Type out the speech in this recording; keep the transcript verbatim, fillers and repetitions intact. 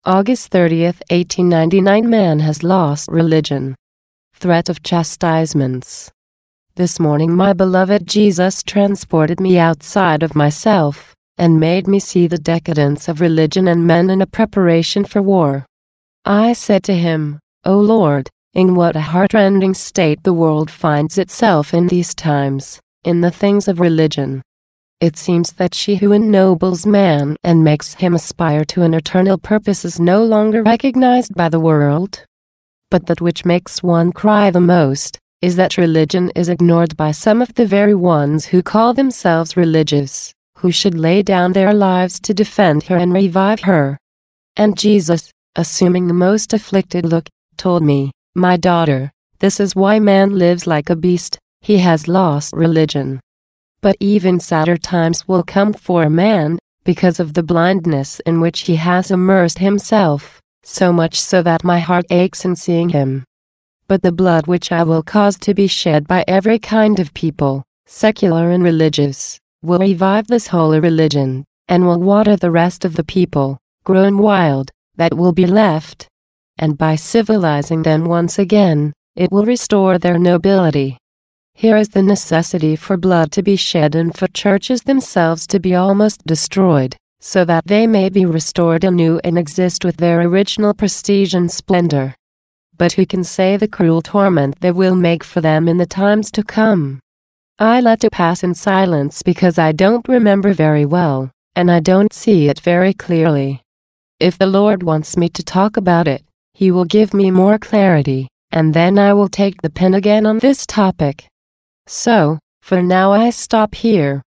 August thirtieth, eighteen ninety-nine. Man has lost religion. Threat of chastisements. This morning my beloved Jesus transported me outside of myself, and made me see the decadence of religion and men in a preparation for war. I said to him, O Lord, in what a heart-rending state the world finds itself in these times, in the things of religion. It seems that she who ennobles man and makes him aspire to an eternal purpose is no longer recognized by the world. But that which makes one cry the most is that religion is ignored by some of the very ones who call themselves religious, who should lay down their lives to defend her and revive her. And Jesus, assuming the most afflicted look, told me, My daughter, this is why man lives like a beast, he has lost religion. But even sadder times will come for a man, because of the blindness in which he has immersed himself, so much so that my heart aches in seeing him. But the blood which I will cause to be shed by every kind of people, secular and religious, will revive this holy religion, and will water the rest of the people, grown wild, that will be left. And by civilizing them once again, it will restore their nobility. Here is the necessity for blood to be shed and for churches themselves to be almost destroyed, so that they may be restored anew and exist with their original prestige and splendor. But who can say the cruel torment they will make for them in the times to come? I let it pass in silence because I don't remember very well, and I don't see it very clearly. If the Lord wants me to talk about it, He will give me more clarity, and then I will take the pen again on this topic. So, for now I stop here.